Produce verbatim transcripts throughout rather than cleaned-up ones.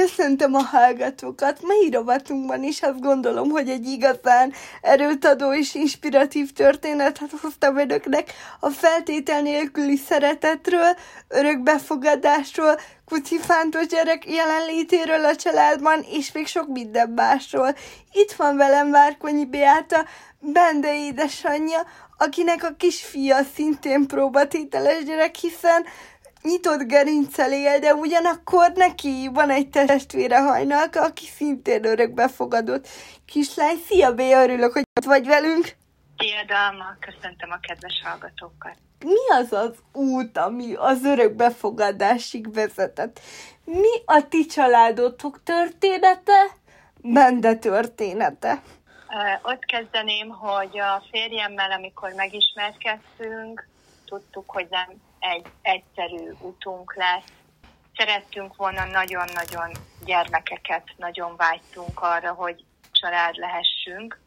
Köszöntöm a hallgatókat! Mai rovatunkban is azt gondolom, hogy egy igazán erőtadó és inspiratív történetet hoztam önöknek a feltétel nélküli szeretetről, örökbefogadásról, kucifántos gyerek jelenlétéről a családban, és még sok minden másról. Itt van velem Várkonyi Beáta, Bende édesanyja, akinek a kisfia szintén próbatételes gyerek, hiszen nyitott gerinccel él, de ugyanakkor neki van egy testvére, Hajnalka, aki szintén örökbefogadott kislány. Szia, Béa, örülök, hogy ott vagy velünk. Szia, Dalma, köszöntöm a kedves hallgatókat. Mi az az út, ami az örökbefogadásig vezetett? Mi a ti családotok története, Bende története? Uh, ott kezdeném, hogy a férjemmel, amikor megismerkedtünk, tudtuk, hogy nem egy egyszerű utunk lesz. Szerettünk volna nagyon-nagyon gyermekeket, nagyon vágytunk arra, hogy család lehessünk.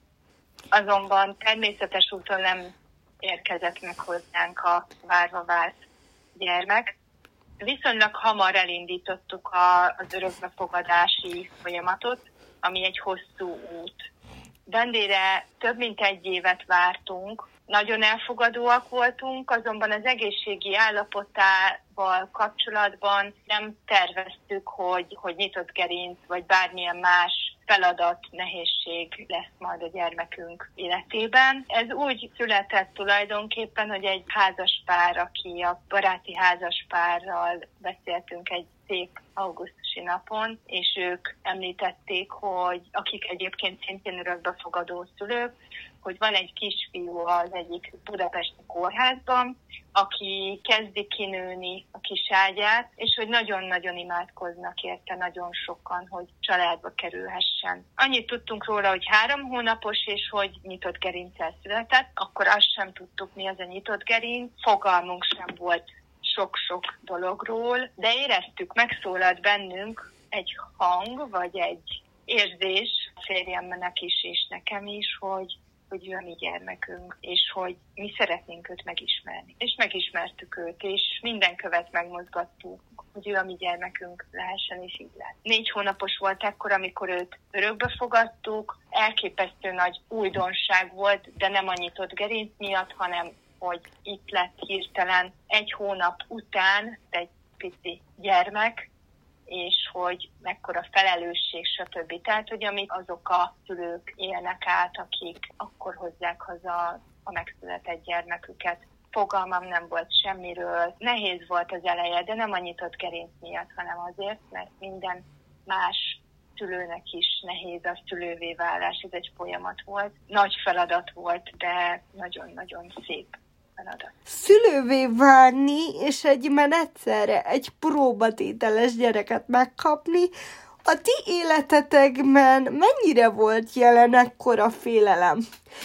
Azonban természetes úton nem érkezett meg hozzánk a várva várt gyermek. Viszonylag hamar elindítottuk a, az örökbefogadási folyamatot, ami egy hosszú út. Bendére több mint egy évet vártunk, nagyon elfogadóak voltunk, azonban az egészségi állapotával kapcsolatban nem terveztük, hogy, hogy nyitott gerinc vagy bármilyen más feladat, nehézség lesz majd a gyermekünk életében. Ez úgy született tulajdonképpen, hogy egy házaspár, aki a baráti házaspárral beszéltünk egy szép augusztusi napon, és ők említették, hogy akik egyébként szintén örökbefogadó szülők, hogy van egy kisfiú az egyik budapesti kórházban, aki kezdi kinőni a kiságyát, és hogy nagyon-nagyon imádkoznak érte nagyon sokan, hogy családba kerülhessen. Annyit tudtunk róla, hogy három hónapos, és hogy nyitott gerinccel született, akkor azt sem tudtuk, mi az a nyitott gerinc, fogalmunk sem volt sok-sok dologról, de éreztük, megszólalt bennünk egy hang, vagy egy érzés, a férjemnek is, és nekem is, hogy hogy ő a mi gyermekünk, és hogy mi szeretnénk őt megismerni. És megismertük őt, és minden követ megmozgattuk, hogy ő a mi gyermekünk lehessen, és így lett. Négy hónapos volt ekkor, amikor őt örökbe fogadtuk, elképesztő nagy újdonság volt, de nem a nyitott gerinc miatt, hanem hogy itt lett hirtelen egy hónap után egy pici gyermek, és hogy mekkora felelősség, stb. Tehát, hogy amik azok a szülők élnek át, akik akkor hozzák haza a megszületett gyermeküket. Fogalmam nem volt semmiről. Nehéz volt az eleje, de nem a nyitott gerinc miatt, hanem azért, mert minden más szülőnek is nehéz a szülővé válás. Ez egy folyamat volt. Nagy feladat volt, de nagyon-nagyon szép feladat. Szülővé válni, és egy menetszerre egy próbatételes gyereket megkapni, a ti életetekben mennyire volt jelen ekkora félelem?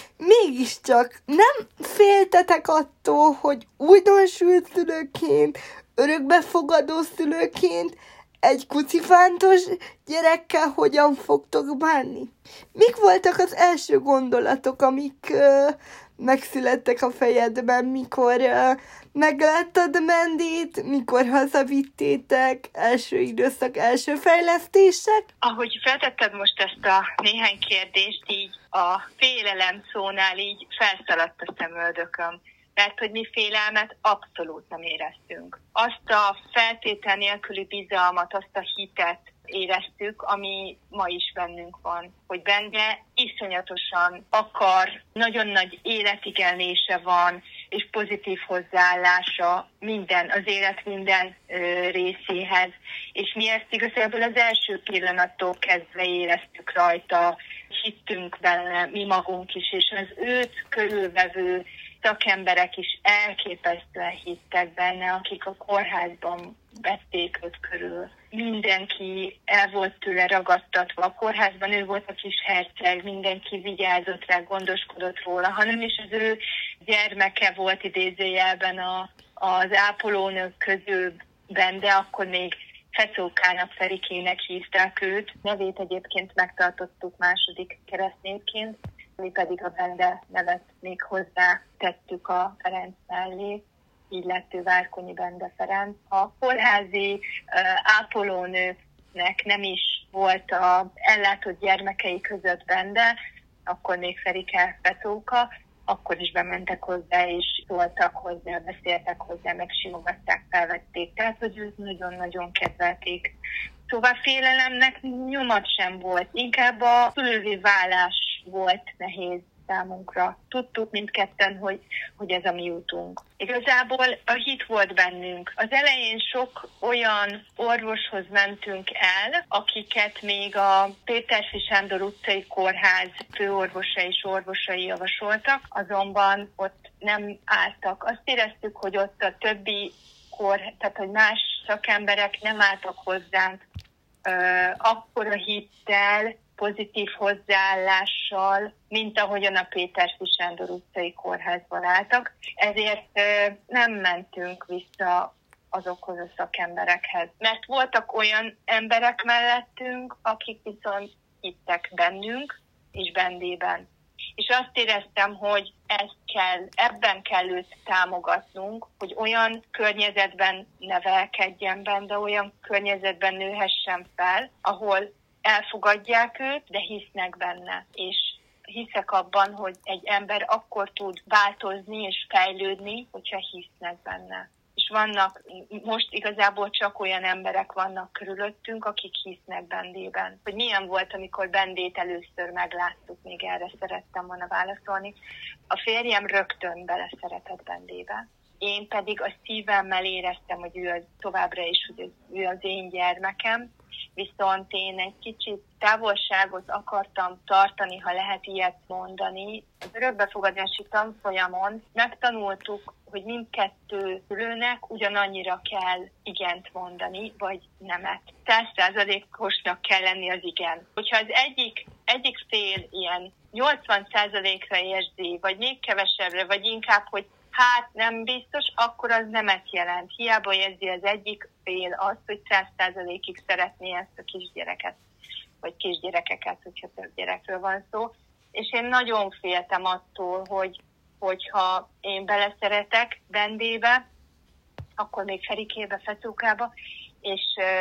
Mégiscsak nem féltetek attól, hogy újdonsült szülőként, örökbefogadó szülőként egy kucifántos gyerekkel hogyan fogtok bánni? Mik voltak az első gondolatok, amik uh, megszülettek a fejedben, mikor uh, megláttad Bendét, mikor hazavittétek, első időszak, első fejlesztések? Ahogy feltetted most ezt a néhány kérdést, így a félelem szónál így felszaladt a szemöldököm. Mert hogy mi félelmet abszolút nem éreztünk. Azt a feltétel nélküli bizalmat, azt a hitet éreztük, ami ma is bennünk van. Hogy Bende iszonyatosan akar, nagyon nagy életigenlése van, és pozitív hozzáállása minden, az élet minden ö, részéhez. És mi ezt igazából az első pillanattól kezdve éreztük rajta, hittünk benne, mi magunk is, és az őt körülvevő szakemberek is elképesztően hittek benne, akik a kórházban vették őt körül. Mindenki el volt tőle ragadtatva. A kórházban ő volt a kis herceg, mindenki vigyázott rá, gondoskodott róla, hanem is az ő gyermeke volt idézőjelben a, az ápolónők közül Bende, akkor még Fecókának, Ferikének hívták őt. Nevét egyébként megtartottuk második keresztnévként, mi pedig a Bende nevet még hozzá tettük a Ferenc mellé, így lett ő Várkonyi Bende Ferenc. A kórházi uh, ápolónők akinek nem is volt a ellátott gyermekei között benne, akkor még Ferike Petóka, akkor is bementek hozzá, és szóltak hozzá, beszéltek hozzá, meg simogatták, felvették. Tehát, hogy őt nagyon-nagyon kedvelték. Szóval félelemnek nyomat sem volt. Inkább a szülővé válás volt nehéz számunkra. Tudtuk mindketten, hogy, hogy ez a mi útunk. Igazából a hit volt bennünk. Az elején sok olyan orvoshoz mentünk el, akiket még a Péterfi Sándor utcai kórház főorvosa és orvosai javasoltak, azonban ott nem álltak. Azt éreztük, hogy ott a többi kor, tehát hogy más szakemberek nem álltak hozzánk uh, akkora hittel, pozitív hozzáállással, mint ahogyan a Péterfi Sándor utcai kórházban álltak. Ezért uh, nem mentünk vissza azokhoz a szakemberekhez. Mert voltak olyan emberek mellettünk, akik viszont hittek bennünk és Bendében. És azt éreztem, hogy ezt kell, ebben kell őt támogatnunk, hogy olyan környezetben nevelkedjen benne, olyan környezetben nőhessen fel, ahol elfogadják őt, de hisznek benne. És hiszek abban, hogy egy ember akkor tud változni és fejlődni, hogyha hisznek benne. És vannak, most igazából csak olyan emberek vannak körülöttünk, akik hisznek Bendében. Hogy milyen volt, amikor Bendét először megláttuk, még erre szerettem volna válaszolni. A férjem rögtön beleszeretett Bendébe. Én pedig a szívemmel éreztem, hogy ő az, továbbra is, hogy ő az én gyermekem, viszont én egy kicsit távolságot akartam tartani, ha lehet ilyet mondani. Az örökbefogadási tanfolyamon megtanultuk, hogy mindkettő szülőnek ugyanannyira kell igent mondani, vagy nemet. Száz százalékosnak kell lenni az igen. Hogyha az egyik, egyik fél ilyen nyolcvan százalékra érzi, vagy még kevesebbre, vagy inkább, hogy hát nem biztos, akkor az nemet jelent. Hiába érzi az egyik fél azt, hogy száz százalékig szeretné ezt a kisgyereket, vagy kisgyerekeket, hogyha több gyerekről van szó. És én nagyon féltem attól, hogy hogyha én beleszeretek Bendébe, akkor még Ferikébe, Fecókába, és,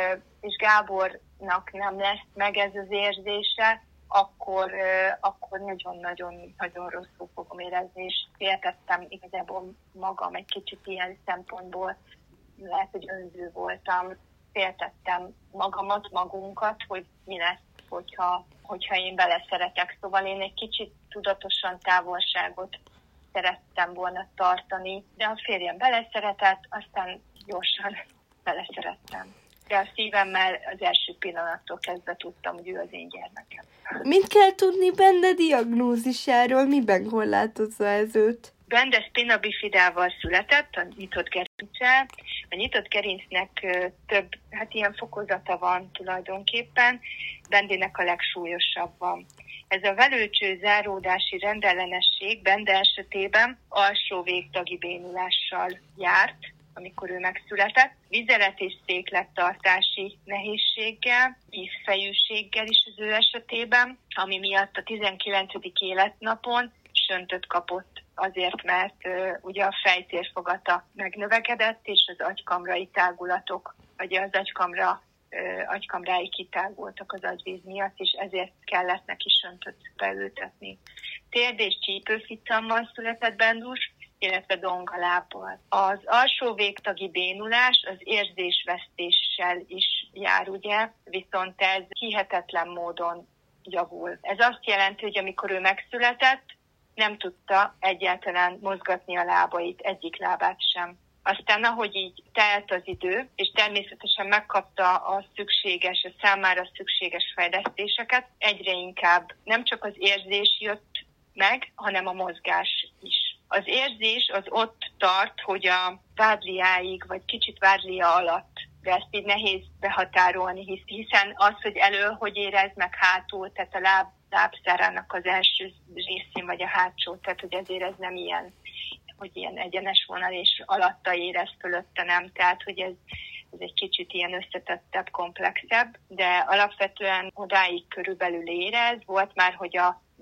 és Gábornak nem lesz meg ez az érzése, akkor, akkor nagyon-nagyon-nagyon rosszul fogom érezni, és féltettem igazából magam egy kicsit ilyen szempontból, lehet, hogy önző voltam, féltettem magamat, magunkat, hogy mi lesz, hogyha, hogyha én beleszeretek. Szóval én egy kicsit tudatosan távolságot szerettem volna tartani, de a férjem beleszeretett, aztán gyorsan beleszerettem. De a szívemmel az első pillanattól kezdve tudtam, hogy ő az én gyermekem. Mit kell tudni Bende diagnózisáról? Miben korlátozza ez őt? Bende spina bifidával született, a nyitott gerinccel. A nyitott gerincnek több, hát ilyen fokozata van tulajdonképpen, Bendének a legsúlyosabb van. Ez a velőcső záródási rendellenesség Bende esetében alsó végtagi bénulással járt, amikor ő megszületett, vizelet és széklettartási nehézséggel, ízfejűséggel is az ő esetében, ami miatt a tizenkilencedik életnapon söntöt kapott azért, mert uh, ugye a fejtérfogata megnövekedett, és az agykamrai tágulatok, vagy az agykamra, uh, agykamrái kitágultak az agyvíz miatt, és ezért kellett neki söntöt beültetni. Térd és csípőficammal született Bendus, illetve dongalábbal. Az alsó végtagi bénulás az érzésvesztéssel is jár, ugye, viszont ez hihetetlen módon javul. Ez azt jelenti, hogy amikor ő megszületett, nem tudta egyáltalán mozgatni a lábait, egyik lábát sem. Aztán, ahogy így telt az idő, és természetesen megkapta a szükséges, a számára szükséges fejlesztéseket, egyre inkább nem csak az érzés jött meg, hanem a mozgás is. Az érzés az ott tart, hogy a vádliáig, vagy kicsit vádlia alatt, de ezt így nehéz behatárolni, hiszen az, hogy elő, hogy érez meg hátul, tehát a láb, lábszárának az első részén, vagy a hátsó, tehát hogy ezért ez nem ilyen, hogy ilyen egyenes vonal, és alatta érez, fölötte nem, tehát hogy ez, ez egy kicsit ilyen összetettebb, komplexebb, de alapvetően odáig körülbelül érez. Volt már, hogy a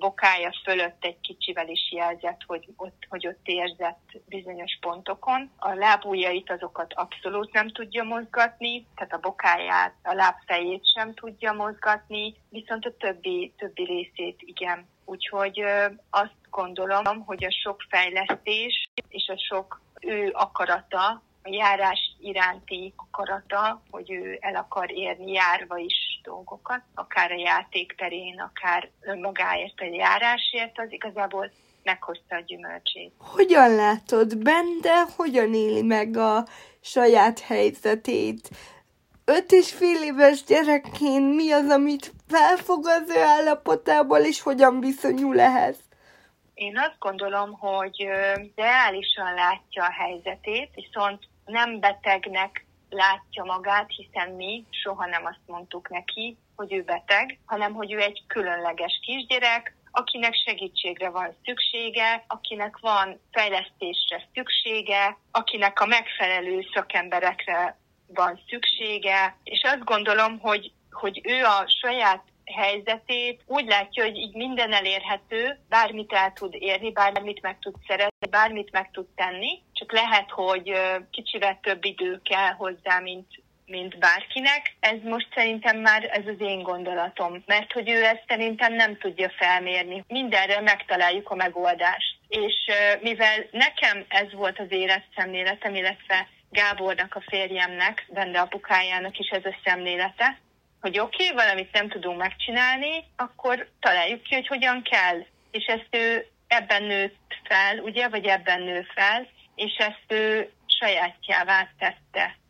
bokája fölött egy kicsivel is jelzett, hogy ott, hogy ott érzett bizonyos pontokon. A lábujjait azokat abszolút nem tudja mozgatni, tehát a bokáját, a lábfejét sem tudja mozgatni, viszont a többi, többi részét igen. Úgyhogy azt gondolom, hogy a sok fejlesztés és a sok ő akarata, a járás iránti akarata, hogy ő el akar érni járva is dolgokat, akár a játékterén, akár önmagáért a járásért, az igazából meghozta a gyümölcsét. Hogyan látod benne, hogyan éli meg a saját helyzetét? Öt és fél éves gyerekként mi az, amit felfog az ő állapotából, és hogyan viszonyul ehhez? Én azt gondolom, hogy reálisan látja a helyzetét, viszont nem betegnek látja magát, hiszen mi soha nem azt mondtuk neki, hogy ő beteg, hanem hogy ő egy különleges kisgyerek, akinek segítségre van szüksége, akinek van fejlesztésre szüksége, akinek a megfelelő szakemberekre van szüksége, és azt gondolom, hogy, hogy ő a saját helyzetét úgy látja, hogy így minden elérhető, bármit el tud érni, bármit meg tud szeretni, bármit meg tud tenni, csak lehet, hogy kicsivel több idő kell hozzá, mint, mint bárkinek. Ez most szerintem már ez az én gondolatom, mert hogy ő ezt szerintem nem tudja felmérni. Mindenre megtaláljuk a megoldást. És mivel nekem ez volt az életszemléletem, illetve Gábornak, a férjemnek, Bende apukájának is ez a szemlélete, hogy oké, okay, valamit nem tudunk megcsinálni, akkor találjuk ki, hogy hogyan kell. És ezt ő ebben nőtt fel, ugye, vagy ebben nő fel, és ezt ő sajátjává tette.